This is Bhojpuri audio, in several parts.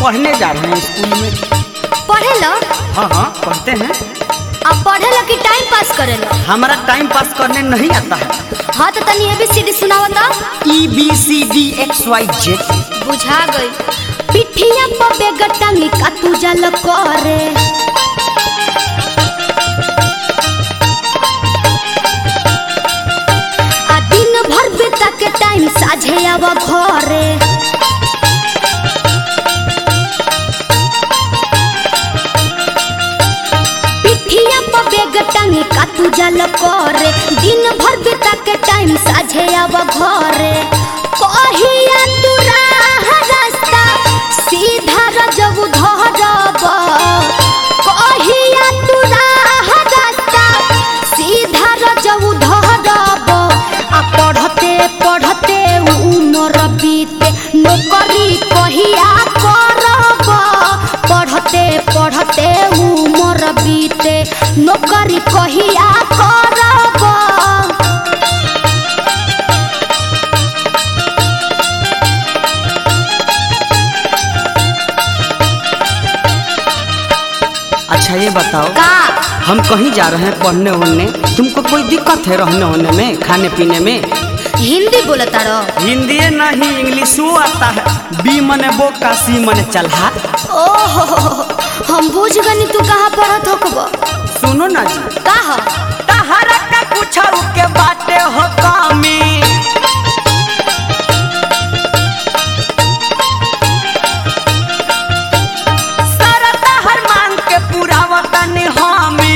पढ़ने जा रहे हैं स्कूल में। पढ़े लो? हाँ हाँ पढ़ते हैं। अब पढ़े लो कि टाइम पास करे लो? हमारा टाइम पास करने नहीं आता है। हाँ तो तनी ABCD सुनाओ तो। EBCDXYZ। बुझा गई। पिठिया पर बेगटा निका तू जल करे, आ दिन भर बेटा के टाइम साझे आवा घरे। पिठिया पर बेगटा निका तू जल करे, दिन भर बेटा के टाइम साझे आवा घरे। कहिया तू राह रास्ता सीधा रजब धरब, कहिया तू राह रास्ता सीधा रजब धरब। आ पढ़ते पढ़ते उमर बीते नौकरी कहिया करब, पढ़ते पढ़ते उमर बीते नौकरी कहिया करब। अच्छा ये बताओ, का हम कहीं जा रहे हैं पढ़ने वढ़ने, तुमको कोई दिक्कत है रहने होने में, खाने पीने में? हिंदी बोलता रहो? हिंदी नहीं इंग्लिशो आता है। बी मने बोका, सी मने चलहा। ओहो हम बुझ गनी तू कहाँ पढ़त होकबो। सुनो ना जी, का हो? तहरा का कुछ के बाटे हो कमी, सारा तहर मांग के पूरा वतन हामी।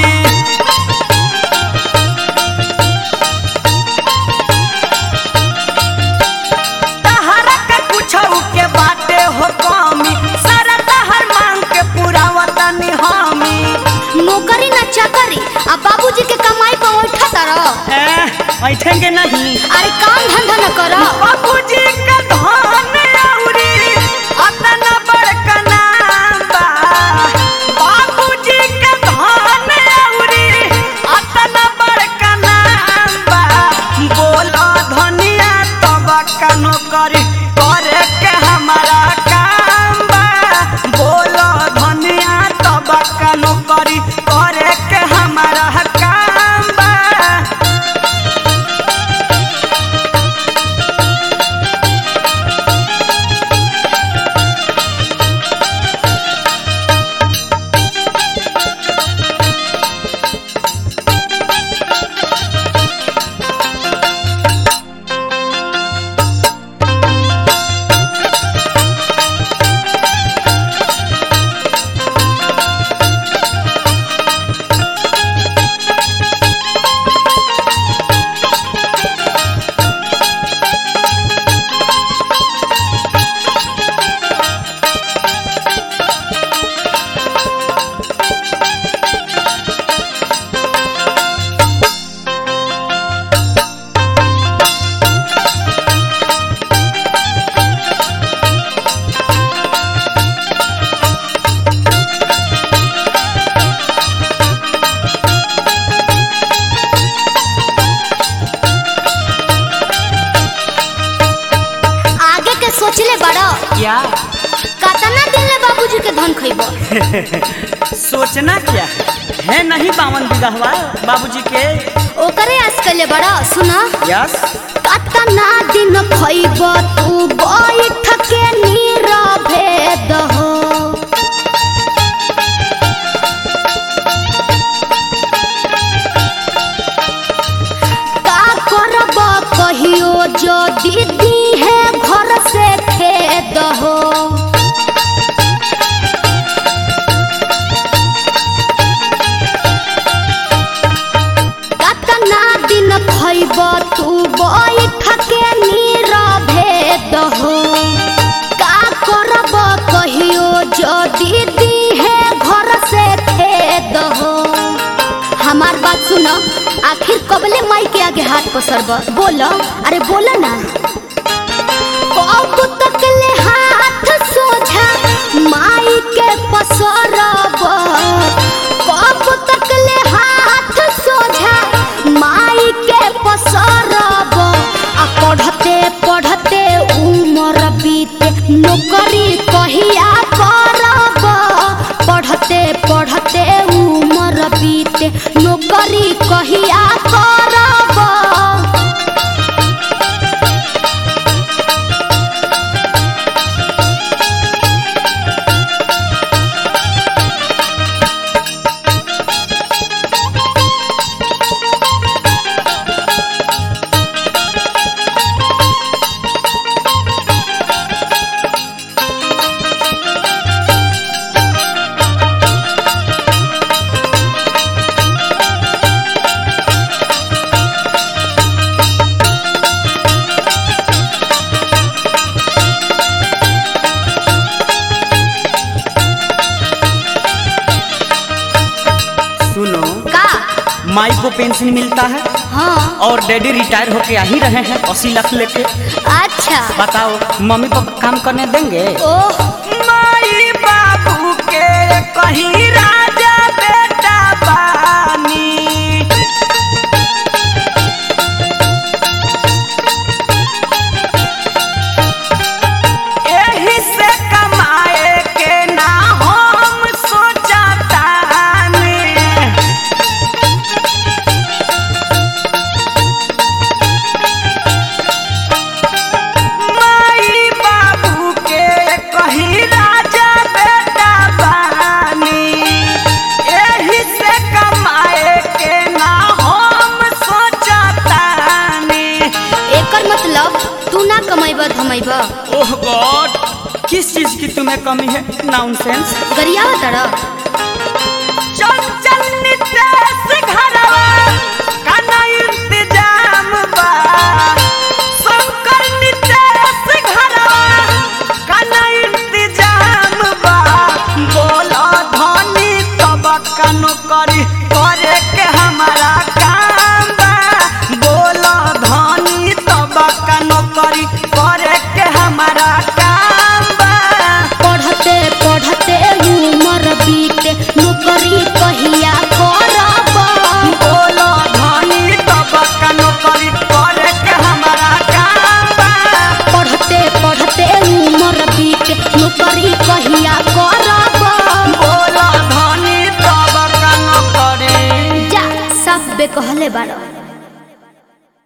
तहरा का कुछ के बाटे हो कमी, सारा तहर मांग के पूरा वतन हामी। नौकरी ना चाकरी आ बाबूजी के कमाई पर उठा रहो। ऐठेंगे नहीं। अरे काम धंधा न करो। बाबूजी का धन औरी अतना बड़का नाम बा, बाबूजी का धन औरी अतना बड़का नाम बा। बोलो धनिया तब का नौकरी करे के हमारा काम बा, बोलो धनिया तब का नौकरी करे के हमारा काम बा। सोचले बड़ो क्या? कतना दिन ले बाबूजी के धन खइबो? सोचना क्या है नहीं 52 बीघा बाबूजी के। ओकरे आस कले बड़ो। सुना यस। कतना दिन खइबो तू बैठ के नीरवे दहो, का करब कहियो जो दीदी है घर से खेद हो। कतना दिन खइब तू बैठ के नीरवे दहो, का करब कहियो जो दीदी है घर से खेद हो। हमार बात सुनो, आखिर कबले माई के आगे हाथ पसरब? बोलो, अरे बोलो ना। कब तक ले हाथ सोझा माई के पसरब, कब तक ले हाथ सोझा माई के पसरब। आ पढ़ते पढ़ते उमर बीते नौकरी कहिया कर को पेंशन मिलता है हाँ। और डैडी रिटायर होके आ ही रहे हैं 80 लाख लेके। अच्छा बताओ मम्मी पापा काम करने देंगे? ओह माई बाबू के कहीं राजा बेटा बानी, एही से कमाए के ना हम सोचतानी। माई बाबू के कहीं राजा बेटा बानी, एही से कमाए के ना हम सोचतानी। एकर मतलब तू ना कमाइबा धमाइबा। ओह गॉड, किस चीज की तुम्हें कमी है? नॉनसेंस। गरियावा तड़ा चंचल नितेश घरवा का ना इंतजाम बा, शंकर नितेश घरवा का ना इंतजाम बा। बोला धनी तब का नौकरी करे के हमारा काम बा, बोला धनी तब का नौकरी करे के हमारा काम बा। पढ़ते पढ़ते उमर बीते नौकरी कहिया करब। बोलो धनी तब का नौकरी करे के हमारा काम बा। पढ़ते पढ़ते उमर बीते नौकरी कहिया करब। बोलो धनी तब का नौकरी। जा सब बे कहले बाड़।